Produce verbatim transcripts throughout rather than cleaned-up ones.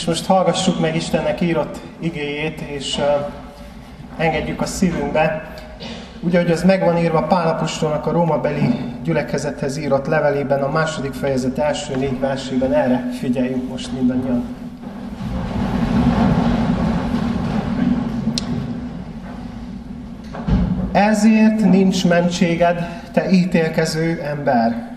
most hallgassuk meg Istennek írott igéjét, és uh, engedjük a szívünkbe. Ugye, hogy az megvan írva Pál apostolnak a rómabeli gyülekezethez írott levelében, a második fejezet első négy versében, erre figyeljünk most mindannyian. Ezért nincs mentséged, te ítélkező ember.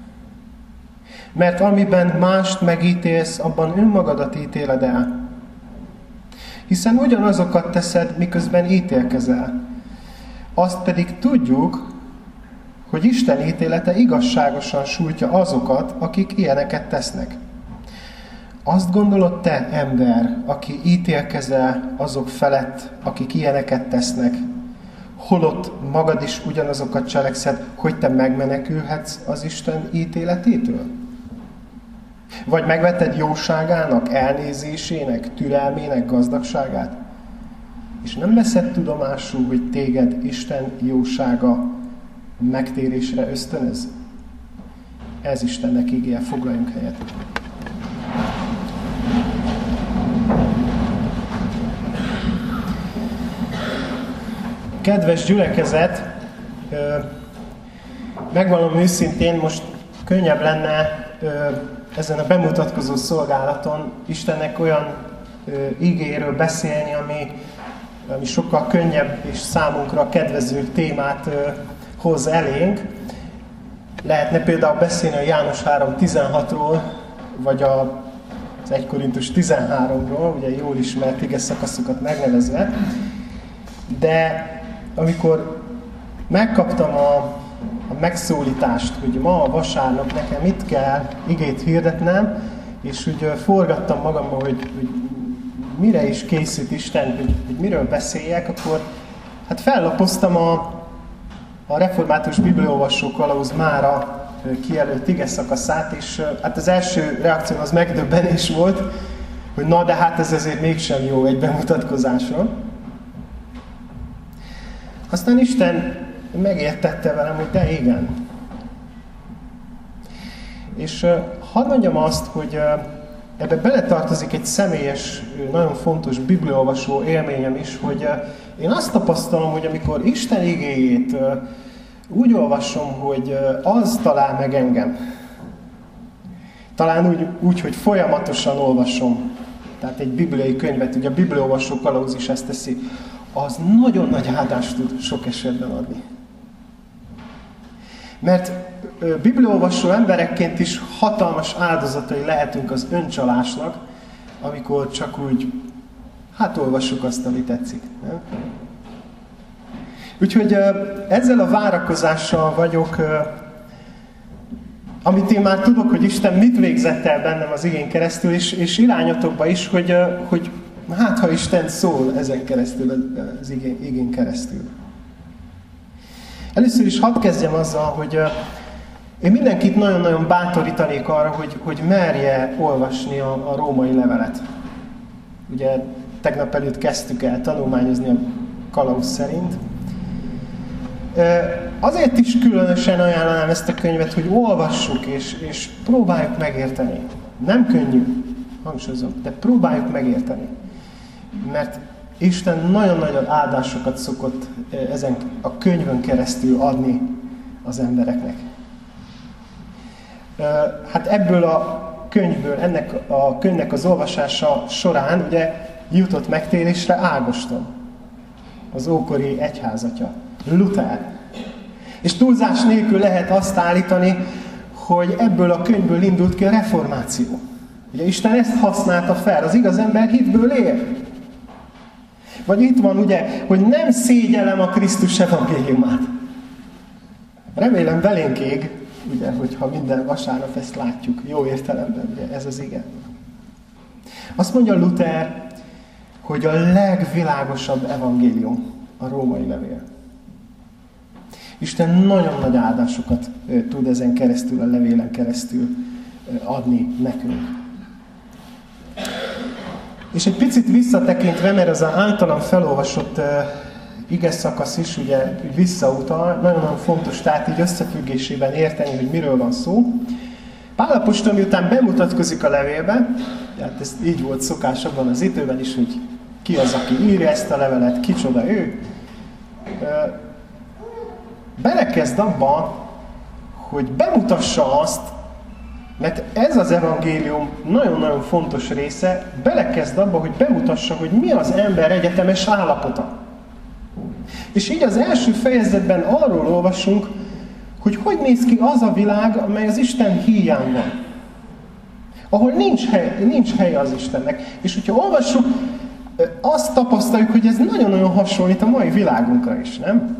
Mert amiben mást megítélsz, abban önmagadat ítéled el. Hiszen ugyanazokat teszed, miközben ítélkezel. Azt pedig tudjuk, hogy Isten ítélete igazságosan sújtja azokat, akik ilyeneket tesznek. Azt gondolod te, ember, aki ítélkezel azok felett, akik ilyeneket tesznek, holott magad is ugyanazokat cselekszed, hogy te megmenekülhetsz az Isten ítéletétől? Vagy megveted jóságának, elnézésének, türelmének gazdagságát? És nem veszed tudomásul, hogy téged Isten jósága megtérésre ösztönöz? Ez Istennek igéje, foglaljunk helyet. Kedves gyülekezet, megvallom őszintén, most könnyebb lenne ezen a bemutatkozó szolgálaton Istennek olyan igéről beszélni, ami, ami sokkal könnyebb és számunkra kedvező témát hoz elénk. Lehetne például beszélni a János három tizenhatról, vagy a, az egy Korintus tizenháromról, ugye jól ismert igeszakaszokat megnevezve. De amikor megkaptam a, a megszólítást, hogy ma a vasárnap nekem itt kell igét hirdetnem, és úgy forgattam magamban, hogy, hogy mire is készít Isten, hogy, hogy miről beszéljek, akkor hát fellapoztam a, a református bibliaolvasó kalauz mára kijelölt ige szakaszát, és hát az első reakció az megdöbbenés volt, hogy na de hát ez azért mégsem jó egy bemutatkozásra. Aztán Isten megértette velem, hogy de igen. És uh, hadd mondjam azt, hogy uh, ebbe beletartozik egy személyes, nagyon fontos bibliaolvasó élményem is, hogy uh, én azt tapasztalom, hogy amikor Isten igéjét uh, úgy olvasom, hogy uh, az talál meg engem. Talán úgy, úgy, hogy folyamatosan olvasom. Tehát egy bibliai könyvet, ugye a bibliaolvasó kalauz is ezt teszi. Az nagyon nagy áldást tud sok esetben adni. Mert bibliaolvasó emberekként is hatalmas áldozatai lehetünk az öncsalásnak, amikor csak úgy, hát olvassuk azt, ami tetszik. Nem? Úgyhogy ezzel a várakozással vagyok, amit én már tudok, hogy Isten mit végzett el bennem az igén keresztül, és, és irányotokba is, hogy, hogy hát, ha Isten szól ezen keresztül, az igén, igén keresztül. Először is hadd kezdjem azzal, hogy uh, én mindenkit nagyon-nagyon bátorítanék arra, hogy, hogy merje olvasni a, a római levelet. Ugye tegnap előtt kezdtük el tanulmányozni a kalauz szerint. Uh, azért is különösen ajánlanám ezt a könyvet, hogy olvassuk és, és próbáljuk megérteni. Nem könnyű, hangsúlyozom, de próbáljuk megérteni. Mert Isten nagyon nagy áldásokat szokott ezen a könyvön keresztül adni az embereknek. Hát ebből a könyvből, ennek a könyvnek az olvasása során ugye jutott megtérésre Ágoston, az ókori egyházatja, Luther. És túlzás nélkül lehet azt állítani, hogy ebből a könyvből indult ki a reformáció. Ugye Isten ezt használta fel, az igaz ember hitből él. Vagy itt van ugye, hogy nem szégyellem a Krisztus evangéliumát. Remélem belénk ég, ugye, hogyha minden vasárnap ezt látjuk, jó értelemben, ugye, ez az ige. Azt mondja Luther, hogy a legvilágosabb evangélium a római levél. Isten nagyon nagy áldásokat tud ezen keresztül, a levélen keresztül adni nekünk. És egy picit visszatekintve, mert az általam felolvasott uh, ige szakasz is ugye visszautal, nagyon-nagyon fontos tehát így összefüggésében érteni, hogy miről van szó. Pál apostol miután bemutatkozik a levélbe, hát ez így volt szokás abban az időben is, hogy ki az, aki írja ezt a levelet, kicsoda ő, belekezd abba, hogy bemutassa azt, mert ez az evangélium nagyon-nagyon fontos része, belekezd abba, hogy bemutassa, hogy mi az ember egyetemes állapota. És így az első fejezetben arról olvasunk, hogy hogy néz ki az a világ, amely az Isten híján van. Ahol nincs hely, nincs helye az Istennek. És hogyha olvassuk, azt tapasztaljuk, hogy ez nagyon-nagyon hasonlít a mai világunkra is, nem?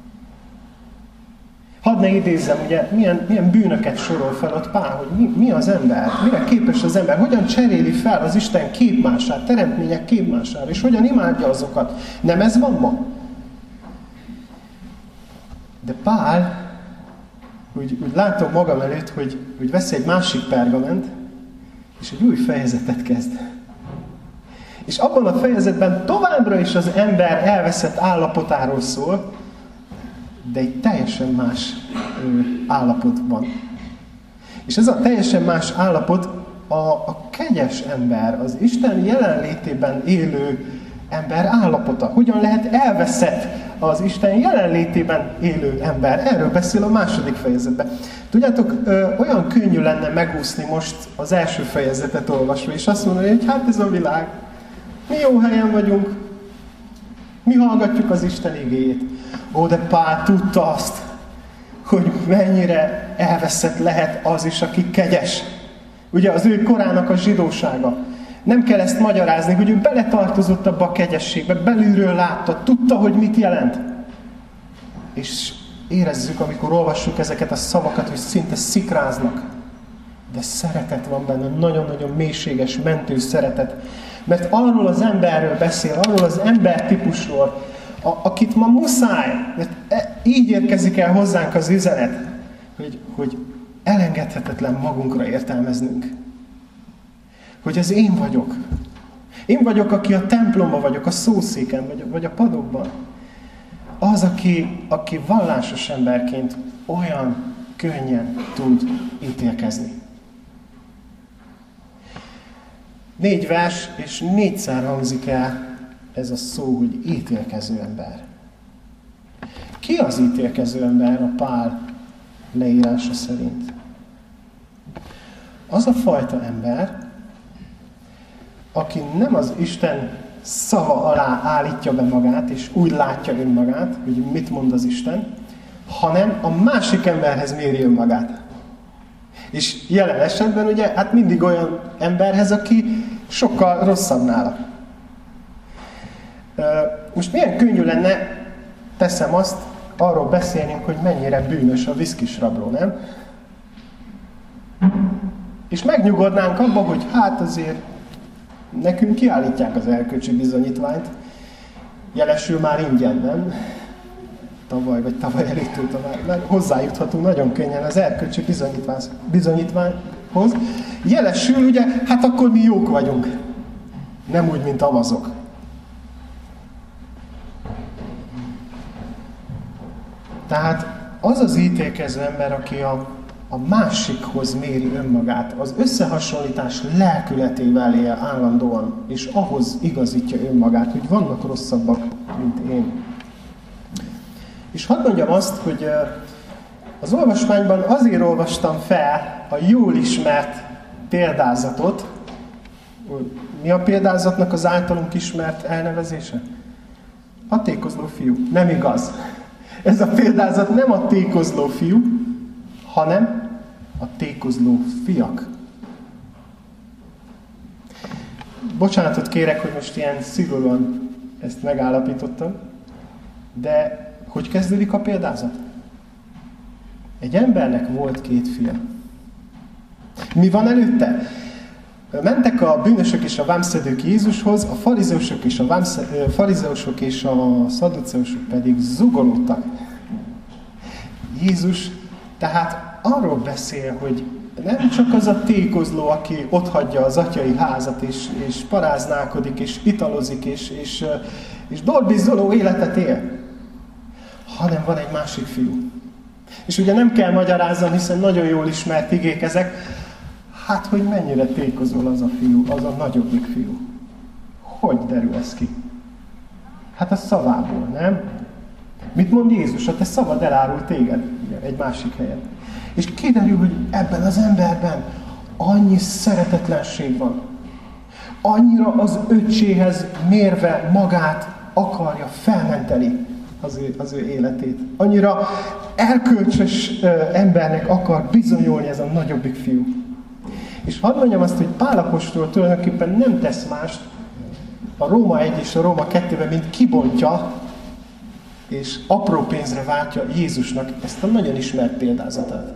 Hadd ne idézzem, ugye, milyen, milyen bűnöket sorol fel ott Pál, hogy mi, mi az ember, mire képes az ember, hogyan cseréli fel az Isten képmását, teremtmények képmására, és hogyan imádja azokat. Nem ez van ma? De Pál, úgy, úgy látom magam előtt, hogy, hogy vesz egy másik pergament, és egy új fejezetet kezd. És abban a fejezetben továbbra is az ember elveszett állapotáról szól, de egy teljesen más ö, állapotban. És ez a teljesen más állapot a, a kegyes ember, az Isten jelenlétében élő ember állapota. Hogyan lehet elveszett az Isten jelenlétében élő ember? Erről beszél a második fejezetben. Tudjátok, ö, olyan könnyű lenne megúszni most az első fejezetet olvasva, és azt mondani, hogy hát ez a világ, mi jó helyen vagyunk, mi hallgatjuk az Isten igéjét. Ó, de Pál tudta azt, hogy mennyire elveszett lehet az is, aki kegyes. Ugye az ő korának a zsidósága. Nem kell ezt magyarázni, hogy ő beletartozott abba a kegyességbe, belülről látta, tudta, hogy mit jelent. És érezzük, amikor olvassuk ezeket a szavakat, hogy szinte szikráznak. De szeretet van benne, nagyon-nagyon mélységes, mentő szeretet. Mert arról az emberről beszél, arról az embertípusról, a, akit ma muszáj, mert e, így érkezik el hozzánk az üzenet, hogy, hogy elengedhetetlen magunkra értelmeznünk. Hogy ez én vagyok. Én vagyok, aki a templomban vagyok, a szószéken, vagy, vagy a padokban. Az, aki, aki vallásos emberként olyan könnyen tud ítélkezni. Négy vers, és négyszer hangzik el ez a szó, hogy ítélkező ember. Ki az ítélkező ember a Pál leírása szerint? Az a fajta ember, aki nem az Isten szava alá állítja be magát, és úgy látja önmagát, hogy mit mond az Isten, hanem a másik emberhez méri önmagát. És jelen esetben ugye, hát mindig olyan emberhez, aki sokkal rosszabb nála. Most milyen könnyű lenne, teszem azt, arról beszélnünk, hogy mennyire bűnös a viszkis rabló, nem? És megnyugodnánk abba, hogy hát azért nekünk kiállítják az erkölcsi bizonyítványt, jelesül már ingyen, nem? Tavaly vagy tavaly előtt óta már hozzájuthatunk nagyon könnyen az erkölcsi bizonyítványhoz. Jelesül, ugye, hát akkor mi jók vagyunk. Nem úgy, mint avazok. Tehát az az ítélkező ember, aki a, a másikhoz méri önmagát, az összehasonlítás lelkületével él állandóan, és ahhoz igazítja önmagát, hogy vannak rosszabbak, mint én. És hadd mondjam azt, hogy az olvasmányban azért olvastam fel a jól ismert példázatot. Mi a példázatnak az általunk ismert elnevezése? A tékozló fiú. Nem igaz. Ez a példázat nem a tékozló fiú, hanem a tékozló fiak. Bocsánatot kérek, hogy most ilyen szigorúan ezt megállapítottam, de hogy kezdődik a példázat? Egy embernek volt két fia. Mi van előtte? Mentek a bűnösök és a vámszedők Jézushoz, a farizeusok és a, vámszed... farizeusok és a szadduceusok pedig zugolódtak. Jézus tehát arról beszél, hogy nem csak az a tékozló, aki otthagyja az atyai házat, és, és paráználkodik, és italozik, és, és, és dorbizoló életet él, hanem van egy másik fiú. És ugye nem kell magyaráznom, hiszen nagyon jól ismert igék ezek, Hát, hogy mennyire tékozol az a fiú, az a nagyobbik fiú. Hogy derül ez ki? Hát a szavából, nem? Mit mond Jézus? A te szavad elárul téged egy másik helyen. És kiderül, hogy ebben az emberben annyi szeretetlenség van. Annyira az öccséhez mérve magát akarja felmenteni az ő, az ő életét. Annyira elkölcsös embernek akar bizonyulni ez a nagyobbik fiú. És hadd mondjam azt, hogy Pál apostol tulajdonképpen nem tesz mást a Róma egy és a Róma kettőben, mint kibontja és apró pénzre váltja Jézusnak ezt a nagyon ismert példázatát.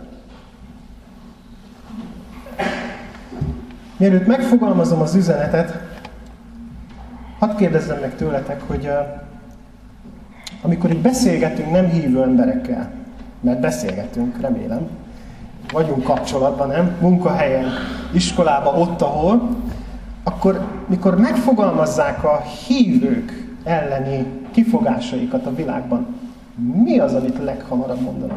Mielőtt megfogalmazom az üzenetet, hadd kérdezzem meg tőletek, hogy uh, amikor így beszélgetünk nem hívő emberekkel, mert beszélgetünk, remélem, vagyunk kapcsolatban, nem? Munkahelyen, iskolában, ott, ahol, akkor mikor megfogalmazzák a hívők elleni kifogásaikat a világban, mi az, amit leghamarabb mondanak?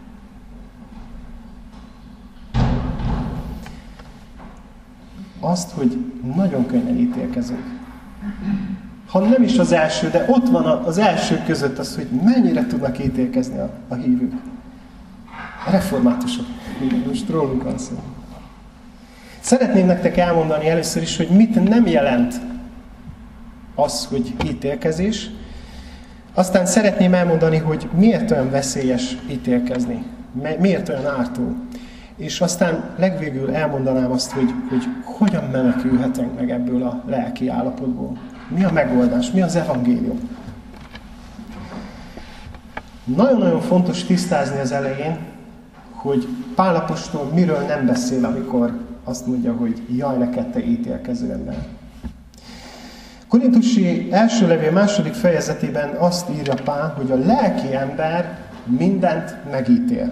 Azt, hogy nagyon könnyen ítélkezünk. Ha nem is az első, de ott van az első között az, hogy mennyire tudnak ítélkezni a, a hívők. A reformátusok. Most róluk van szó. Szeretném nektek elmondani először is, hogy mit nem jelent az, hogy ítélkezés. Aztán szeretném elmondani, hogy miért olyan veszélyes ítélkezni. Miért olyan ártó. És aztán legvégül elmondanám azt, hogy, hogy hogyan menekülhetünk meg ebből a lelki állapotból. Mi a megoldás? Mi az evangélium? Nagyon-nagyon fontos tisztázni az elején, hogy Pál apostol miről nem beszél, amikor azt mondja, hogy jaj neked, te ítélkező ember. Korintusi első levél második fejezetében azt írja Pál, hogy a lelki ember mindent megítél.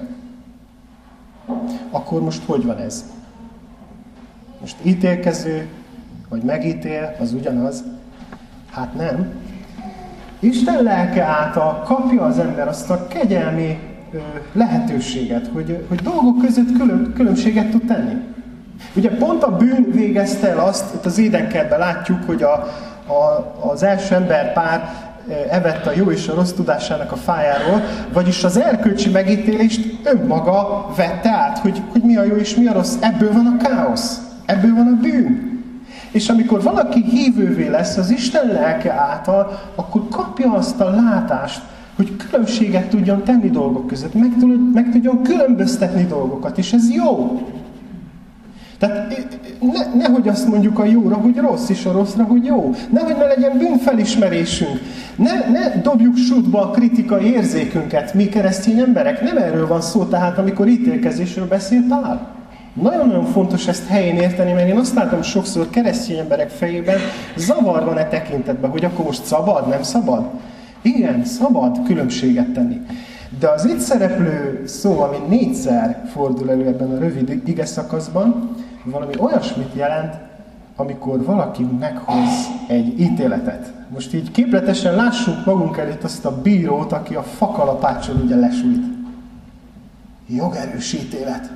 Akkor most hogy van ez? Most ítélkező, vagy megítél, az ugyanaz? Hát nem. Isten lelke által kapja az ember azt a kegyelmi ö, lehetőséget, hogy, hogy dolgok között külön, különbséget tud tenni. Ugye pont a bűn végezte el azt, itt az Édenkertben látjuk, hogy a, a, az első emberpár evett a jó és a rossz tudásának a fájáról, vagyis az erkölcsi megítélést önmaga vette át, hogy, hogy mi a jó és mi a rossz. Ebből van a káosz, ebből van a bűn. És amikor valaki hívővé lesz az Isten lelke által, akkor kapja azt a látást, hogy különbséget tudjon tenni dolgok között, meg, meg tudjon különböztetni dolgokat, és ez jó. Tehát ne, nehogy azt mondjuk a jóra, hogy rossz, és a rosszra, hogy jó. Nehogy ne legyen bűnfelismerésünk. Ne, ne dobjuk sútba a kritikai érzékünket, mi keresztény emberek. Nem erről van szó, tehát amikor ítélkezésről beszél Pál. Nagyon-nagyon fontos ezt helyén érteni, mert én azt látom sokszor keresztény emberek fejében, zavar van e tekintetben, hogy akkor most szabad, nem szabad? Igen, szabad különbséget tenni. De az itt szereplő szó, ami négyszer fordul elő ebben a rövid igeszakaszban, valami olyasmit jelent, amikor valaki meghoz egy ítéletet. Most így képletesen lássuk magunk előtt azt a bírót, aki a fakalapáccsal ugye lesújt. Jogerős ítélet.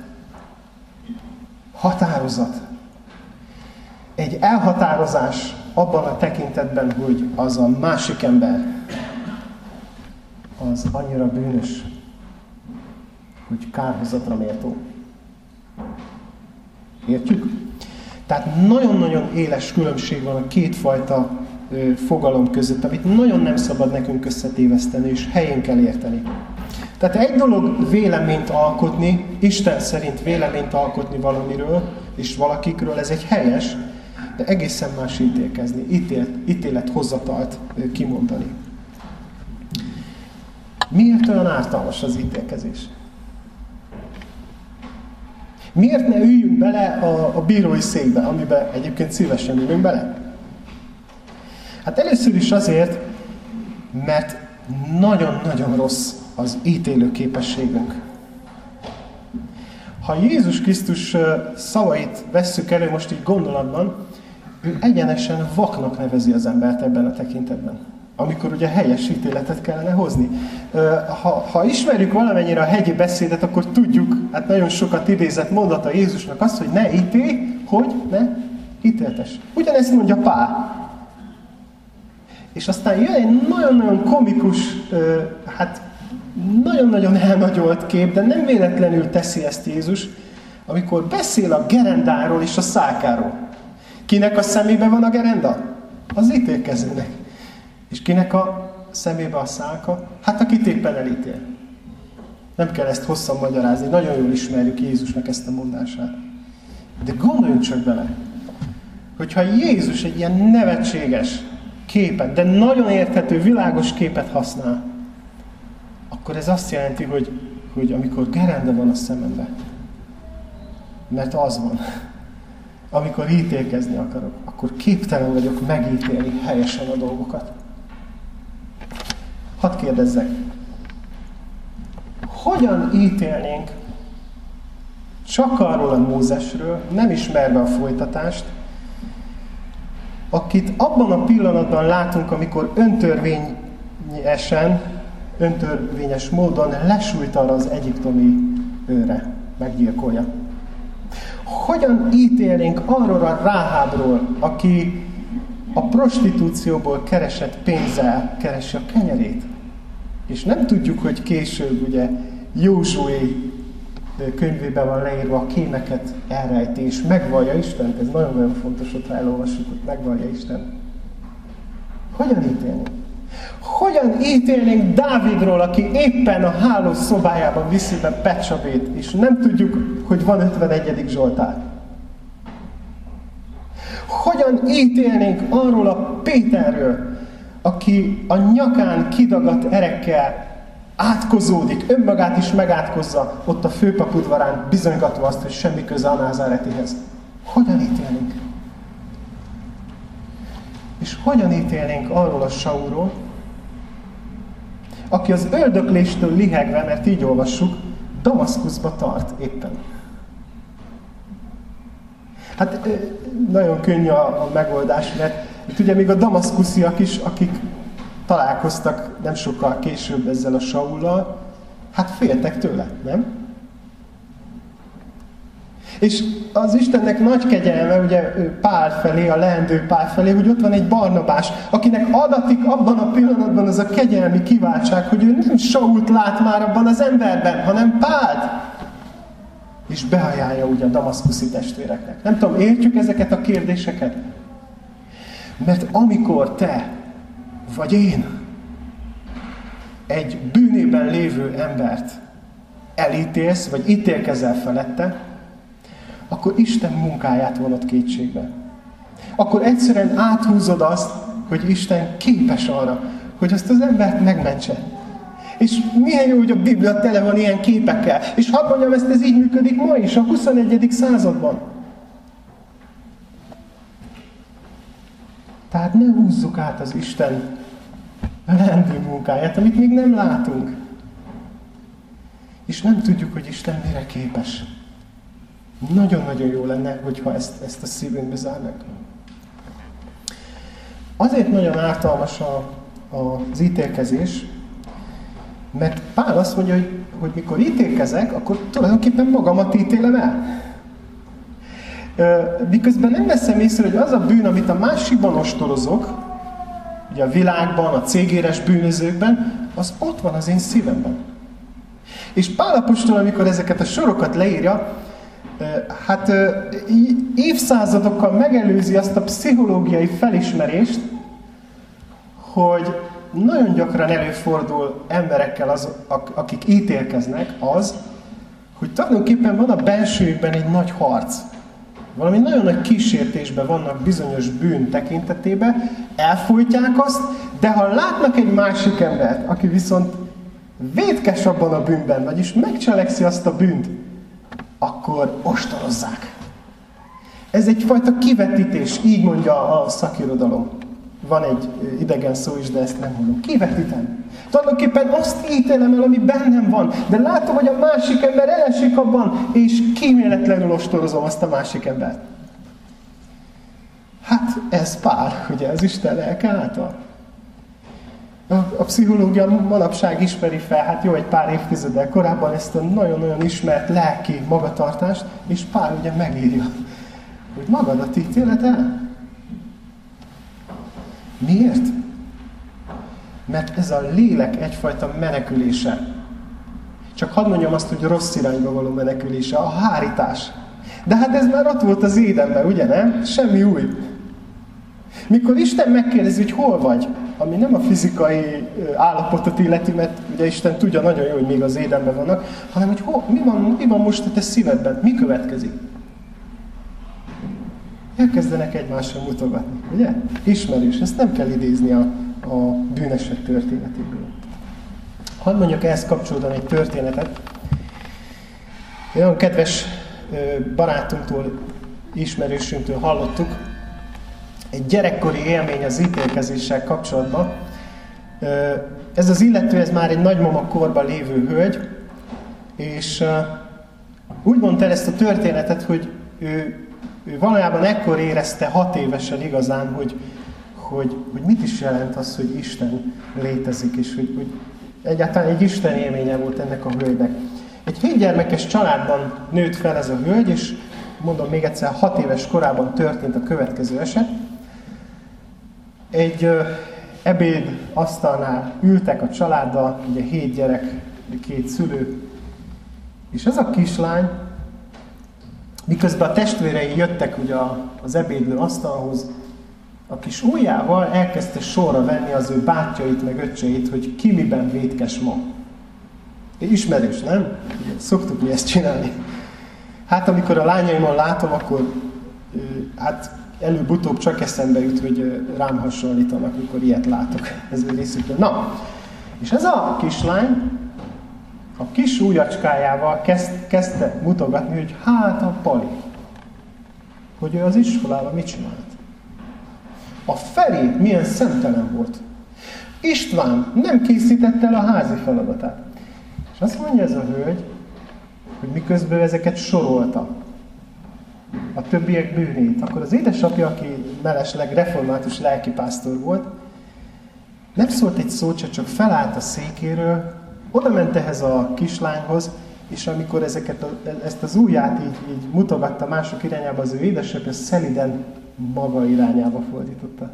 Határozat. Egy elhatározás abban a tekintetben, hogy az a másik ember az annyira bűnös, hogy kárhozatra méltó. Értjük? Tehát nagyon-nagyon éles különbség van a kétfajta ö, fogalom között, amit nagyon nem szabad nekünk összetéveszteni, és helyén kell érteni. Tehát egy dolog véleményt alkotni, Isten szerint véleményt alkotni valamiről, és valakikről, ez egy helyes, de egészen más ítélkezni, ítélet, ítélethozatalt ö, kimondani. Miért olyan ártalmas az ítélkezés? Miért ne üljünk bele a, a bírói székbe, amiben egyébként szívesen ülünk bele? Hát először is azért, mert nagyon-nagyon rossz az ítélő képességünk. Ha Jézus Krisztus szavait vesszük elő most így gondolatban, ő egyenesen vaknak nevezi az embert ebben a tekintetben. amikor ugye helyes ítéletet kellene hozni. Ha, ha ismerjük valamennyire a hegyi beszédet, akkor tudjuk, hát nagyon sokat idézett mondata Jézusnak az, hogy ne ítélj, hogy ne ítéltess. Ugyanezt mondja Pál. És aztán jön egy nagyon-nagyon komikus, hát nagyon-nagyon elnagyolt kép, de nem véletlenül teszi ezt Jézus, amikor beszél a gerendáról és a szálkáról. Kinek a szemébe van a gerenda? Az ítélkezőnek. És kinek a szemébe a szálka? Hát akit éppen elítél. Nem kell ezt hosszan magyarázni, nagyon jól ismerjük Jézusnak ezt a mondását. De gondoljunk csak bele, hogyha Jézus egy ilyen nevetséges képet, de nagyon érthető, világos képet használ, akkor ez azt jelenti, hogy, hogy amikor gerenda van a szemembe, mert az van, amikor ítélkezni akarok, akkor képtelen vagyok megítélni helyesen a dolgokat. Hadd kérdezzek, hogyan ítélnénk csak arról a Mózesről, nem ismerve a folytatást, akit abban a pillanatban látunk, amikor öntörvényesen, öntörvényes módon lesújt arra az egyiptomi őre, meggyilkolja. Hogyan ítélnénk arról a Ráhábról, aki a prostitúcióból keresett pénzzel keresi a kenyerét? És nem tudjuk, hogy később ugye Józsué könyvében van leírva, a kémeket elrejti, és megvallja Istent. Ez nagyon-nagyon fontos, hogyha elolvassuk, hogy megvallja Isten. Hogyan ítélnénk? Hogyan ítélnénk Dávidról, aki éppen a hálós szobájában viszi be Becsabét, és nem tudjuk, hogy van ötvenegyedik Zsoltár? Hogyan ítélnénk arról a Péterről, aki a nyakán kidagadt erekkel átkozódik, önmagát is megátkozza ott a főpap udvarán, bizonygatva azt, hogy semmi köze a názáretihez? Hogyan ítélnénk? És hogyan ítélnénk arról a Saulról, aki az öldökléstől lihegve, mert így olvassuk, Damaszkuszba tart éppen. Hát nagyon könnyű a megoldás, mert itt ugye még a damaszkusziak is, akik találkoztak nem sokkal később ezzel a Saullal, hát féltek tőle, nem? És az Istennek nagy kegyelme, ugye Pál felé, a leendő Pál felé, hogy ott van egy Barnabás, akinek adatik abban a pillanatban az a kegyelmi kiváltság, hogy ő nem Sault lát már abban az emberben, hanem Pált. És beajánlja ugye a damaszkuszi testvéreknek. Nem tudom, értjük ezeket a kérdéseket? Mert amikor te, vagy én, egy bűnében lévő embert elítélsz, vagy ítélkezel felette, akkor Isten munkáját vonod kétségbe. Akkor egyszerűen áthúzod azt, hogy Isten képes arra, hogy azt az embert megmentse. És milyen jó, hogy a Biblia tele van ilyen képekkel. És hadd mondjam, ezt ez így működik ma is, a huszonegyedik században. Tehát ne húzzuk át az Isten leendő munkáját, amit még nem látunk. És nem tudjuk, hogy Isten mire képes. Nagyon-nagyon jó lenne, hogyha ezt, ezt a szívünkbe zárnak. Azért nagyon ártalmas a, a, az ítélkezés, mert Pál azt mondja, hogy, hogy mikor ítélkezek, akkor tulajdonképpen magamat ítélem el. Miközben nem veszem észre, hogy az a bűn, amit a másikban ostorozok, ugye a világban, a cégéres bűnözőkben, az ott van az én szívemben. És Pál apostol, amikor ezeket a sorokat leírja, hát évszázadokkal megelőzi azt a pszichológiai felismerést, hogy nagyon gyakran előfordul emberekkel, az, akik ítélkeznek, az, hogy tulajdonképpen van a bensőjükben egy nagy harc. Valami nagyon nagy kísértésben vannak bizonyos bűn tekintetében, elfojtják azt, de ha látnak egy másik embert, aki viszont vétkes abban a bűnben, vagyis megcselekszi azt a bűnt, akkor ostorozzák. Ez egyfajta kivetítés, így mondja a szakirodalom. Van egy idegen szó is, de ezt nem mondom. Kivetítem. Tulajdonképpen azt ítélem el, ami bennem van, de látom, hogy a másik ember elesik abban, és kíméletlenül ostorozom azt a másik embert. Hát ez Pál, ugye, az Isten lelke által. A, a pszichológia manapság ismeri fel, hát jó, egy pár évtizeddel korábban ezt a nagyon-nagyon ismert lelki magatartást, és Pál ugye megírja, hogy magadat ítéled el. Miért? Mert ez a lélek egyfajta menekülése. Csak hadd mondjam azt, hogy rossz irányba való menekülése, a hárítás. De hát ez már ott volt az Édenben, ugye nem? Semmi új. Mikor Isten megkérdezi, hogy hol vagy, ami nem a fizikai állapotot illeti, mert ugye Isten tudja nagyon jó, hogy még az Édenben vannak, hanem hogy hol, mi, van, mi van most a te szívedben, mi következik. Elkezdenek egymásra mutogatni, ugye? Ismerős, ezt nem kell idézni a, a bűnesek történetéből. Hadd mondjak ehhez kapcsolódóan egy történetet. Egy olyan kedves barátunktól, ismerősünktől hallottuk, egy gyerekkori élmény az ítélkezéssel kapcsolatban. Ez az illető, ez már egy nagymama korban lévő hölgy, és úgy mondta el ezt a történetet, hogy ő, ő valójában ekkor érezte hat évesen igazán, hogy, hogy, hogy mit is jelent az, hogy Isten létezik, és hogy, hogy egyáltalán egy Isten élménye volt ennek a hölgynek. Egy hétgyermekes családban nőtt fel ez a hölgy, és mondom még egyszer, hat éves korában történt a következő eset. Egy ö, ebéd asztalnál ültek a családdal, ugye hét gyerek, két szülő, és ez a kislány, miközben a testvérei jöttek ugye az ebédlő asztalhoz, a kis ujjával elkezdte sorra venni az ő bátyjait, meg öccseit, hogy ki miben vétkes ma. Ismerős, nem? Ugye, szoktuk mi ezt csinálni. Hát amikor a lányaimon látom, akkor hát előbb-utóbb csak eszembe jut, hogy rám hasonlítanak, amikor ilyet látok. Ez egy részükről. Na, és ez a kislány a kis ujjacskájával kezd, kezdte mutogatni, hogy hát a Pali, hogy ő az iskolában mit csinált. A Feri milyen szemtelen volt. István nem készítette el a házi feladatát. És azt mondja ez a hölgy, hogy miközben ezeket sorolta, a többiek bűnét, akkor az édesapja, aki mellesleg református lelkipásztor volt, nem szólt egy szót, csak felállt a székéről, oda ment ehhez a kislányhoz, és amikor ezeket a, ezt az ujját így, így mutogatta mások irányába, az ő édesapja szeliden maga irányába fordította.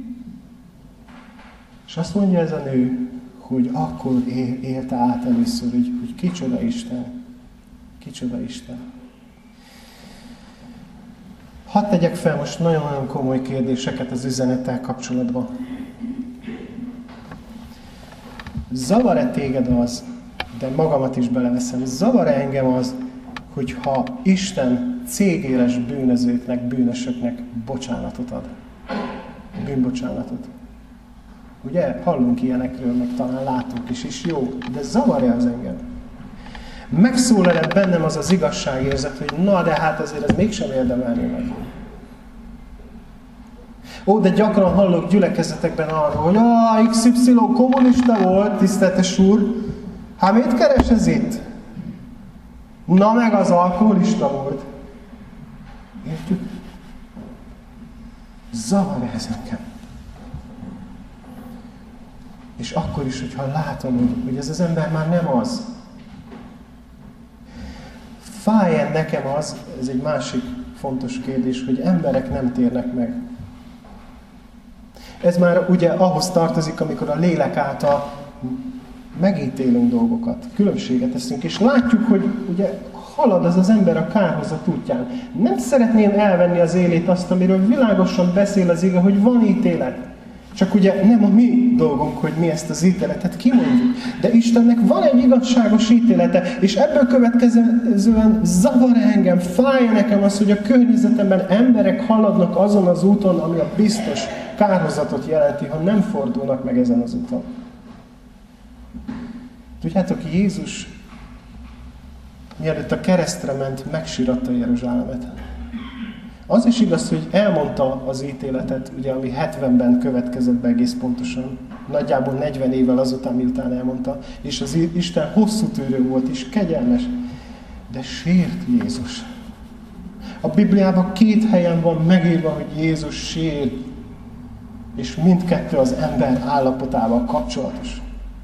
És azt mondja ez a nő, hogy akkor élte át először, hogy, hogy kicsoda Isten. Kicsoda Isten. Hadd tegyek fel most nagyon-nagyon komoly kérdéseket az üzenettel kapcsolatban. Zavar-e téged az, de magamat is beleveszem, zavar-e engem az, hogyha Isten cégéres bűnözőknek, bűnösöknek bocsánatot ad? Bűnbocsánatot. Ugye? Hallunk ilyenekről, meg talán látunk is, és jó, de zavarja az engem. Megszólal-e bennem az az igazságérzet, hogy na, de hát azért ez mégsem érdemelné meg. Ó, de gyakran hallok gyülekezetekben arról, hogy ah, iksz ipszilon kommunista volt, tiszteletes úr, hát mit keres ez itt? Na, meg az alkoholista volt. Értjük? Zavar ez engem. És akkor is, hogyha látom, hogy, hogy ez az ember már nem az. Fáj-e nekem az, ez egy másik fontos kérdés, hogy emberek nem térnek meg. Ez már ugye ahhoz tartozik, amikor a lélek által megítélünk dolgokat, különbséget teszünk, és látjuk, hogy ugye halad az az ember a kárhozat útján. Nem szeretném elvenni az élét azt, amiről világosan beszél az ige, hogy van ítélet. Csak ugye nem a mi dolgunk, hogy mi ezt az ítéletet kimondjuk. De Istennek van egy igazságos ítélete, és ebből következően zavar engem, fáj nekem az, hogy a környezetemben emberek haladnak azon az úton, ami a biztos kárhozatot jelenti, ha nem fordulnak meg ezen az úton. Tudjátok, Jézus mielőtt a keresztre ment, megsiratta Jeruzsálemet. Az is igaz, hogy elmondta az ítéletet, ugye, ami hetvenben következett be egész pontosan, nagyjából negyven évvel azután, miután elmondta, és az Isten hosszú tűrő volt és kegyelmes, de sért Jézus. A Bibliában két helyen van megírva, hogy Jézus sír, és mindkettő az ember állapotával kapcsolatos.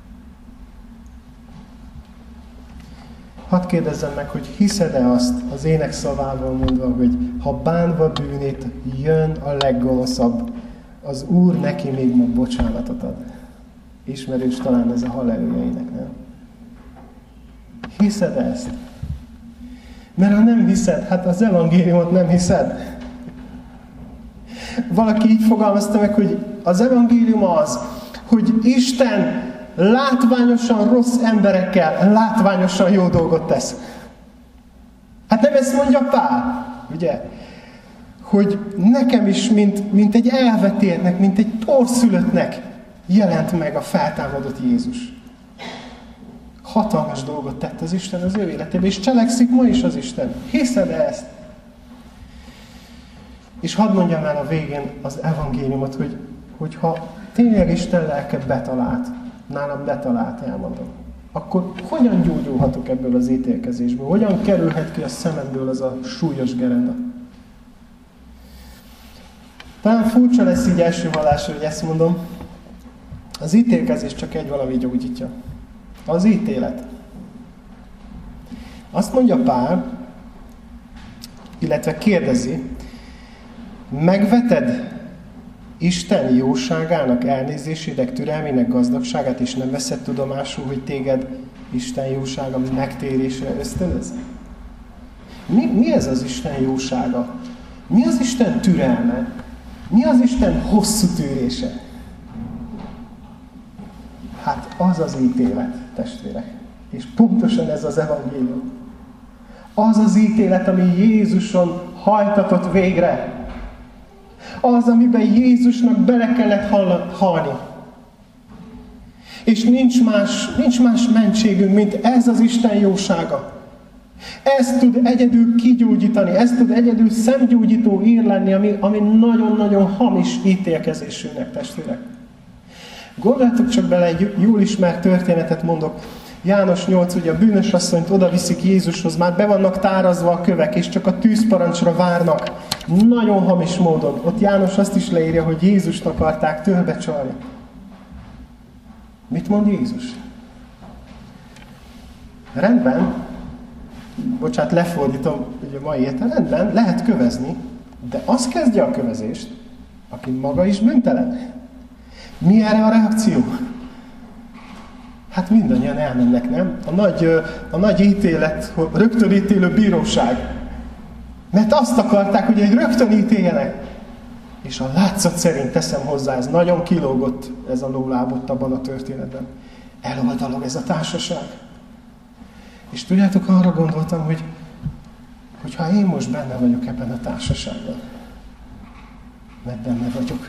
Hadd kérdezzem meg, hogy hiszed-e azt az ének szavával mondva, hogy ha bánva bűnét jön a leggonoszabb, az Úr neki még ma bocsánatot ad. Ismerős talán ez a halleluja ének, nem? Hiszed-e ezt? Mert ha nem hiszed, hát az evangéliumot nem hiszed. Valaki így fogalmazta meg, hogy az evangélium az, hogy Isten látványosan rossz emberekkel látványosan jó dolgot tesz. Hát nem ezt mondja Pál, ugye? Hogy nekem is, mint, mint egy elvetéltnek, mint egy torszülöttnek jelent meg a feltámadott Jézus. Hatalmas dolgot tett az Isten az ő életében, és cselekszik ma is az Isten. Hiszed-e ezt? És hadd mondjam el a végén az evangéliumot, hogy, hogyha tényleg Isten lelke betalált, nálam betalált, elmondom, akkor hogyan gyógyulhatok ebből az ítélkezésből? Hogyan kerülhet ki a szememből az a súlyos gerenda? Talán furcsa lesz így első hallásra, hogy ezt mondom. Az ítélkezés csak egy valami gyógyítja. Az ítélet. Azt mondja Pál, illetve kérdezi, megveted Isten jóságának, elnézésének, türelmének gazdagságát, és nem veszed tudomásul, hogy téged Isten jósága megtérésre ösztönöz? Mi, mi ez az Isten jósága? Mi az Isten türelme? Mi az Isten hosszú tűrése? Hát az az ítélet, testvérek. És pontosan ez az evangélium. Az az ítélet, ami Jézuson hajtatott végre. Az, amiben Jézusnak bele kellett halni. És nincs más, nincs más mentségünk, mint ez az Isten jósága. Ez tud egyedül kigyógyítani, ez tud egyedül szemgyógyító ír lenni, ami, ami nagyon-nagyon hamis ítélkezésünknek, testvérek. Gondoljatok csak bele, egy jól ismert történetet mondok. János nyolc, ugye a bűnös asszonyt oda viszik Jézushoz, már be vannak tárazva a kövek, és csak a tűzparancsra várnak. Nagyon hamis módon. Ott János azt is leírja, hogy Jézust akarták törbecsalni. Mit mond Jézus? Rendben, bocsánat, lefordítom ugye a mai értelemben, lehet kövezni, de az kezdje a kövezést, aki maga is bűntelen. Mi erre a reakció? Hát mindannyian elmennek, nem? A nagy, a nagy ítélet, rögtön ítélő bíróság. Mert azt akarták, hogy egy rögtön ítéljenek. És a látszat szerint teszem hozzá, ez nagyon kilógott ez a lólábot abban a történetben. Eloldalog ez a társaság. És tudjátok, arra gondoltam, hogy, hogy ha én most benne vagyok ebben a társaságban, mert benne vagyok,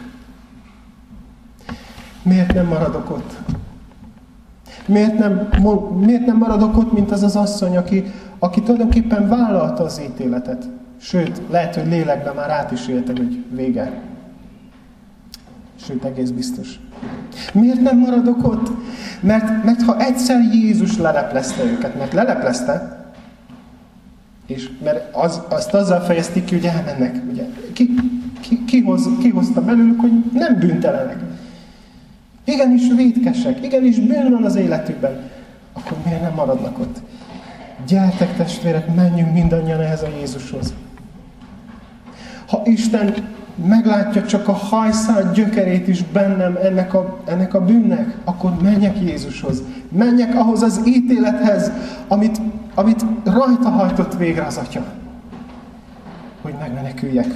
miért nem maradok ott? Miért nem, miért nem maradok ott, mint az az asszony, aki, aki tulajdonképpen vállalta az ítéletet? Sőt, lehet, hogy lélekben már át is élte, hogy vége. Sőt, egész biztos. Miért nem maradok ott? Mert, mert ha egyszer Jézus leleplezte őket, mert leleplezte, és mert az, azt azzal fejezték ki, hogy elmennek. Ugye, ki, ki, ki, hoz, ki hozta belőlük, hogy nem bűntelenek. Igenis vétkesek, igenis bűn van az életükben. Akkor miért nem maradnak ott? Gyertek, testvérek, menjünk mindannyian ehhez a Jézushoz. Ha Isten meglátja csak a hajszál gyökerét is bennem ennek a, ennek a bűnnek, akkor menjek Jézushoz. Menjek ahhoz az ítélethez, amit, amit rajta hajtott végre az Atya. Hogy megmeneküljek.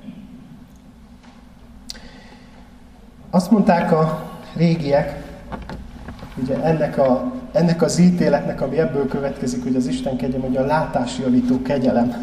Azt mondták a régiek, ugye ennek, a, ennek az ítéletnek, ami ebből következik, hogy az Isten kegyelem, hogy a látásjavító kegyelem.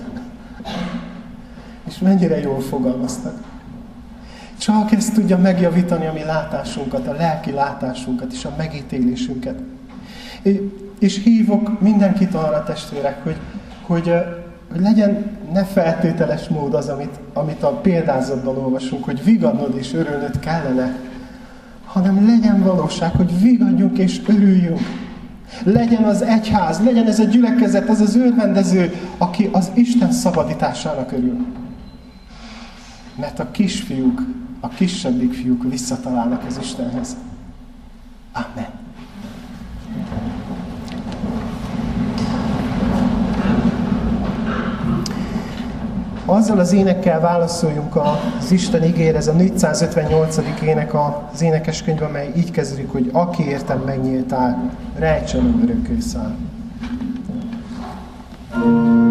És mennyire jól fogalmaztak. Csak ez tudja megjavítani a mi látásunkat, a lelki látásunkat és a megítélésünket. És hívok mindenkit arra, testvérek, hogy, hogy, hogy legyen ne feltételes mód az, amit, amit a példázatban olvasunk, hogy vigadnod és örülnöd kellene, hanem legyen valóság, hogy vigadjunk és örüljünk. Legyen az egyház, legyen ez a gyülekezet, az az örvendező, aki az Isten szabadításának örül. Mert a kisfiúk a kisebbik fiúk visszatalálnak az Istenhez. Amen. Azzal az énekkel válaszoljunk az Isten igére, ez a négyszázötvennyolcadik ének az énekeskönyv, amely így kezdődik, hogy aki értem megnyíltál, rejtsen örökké száll.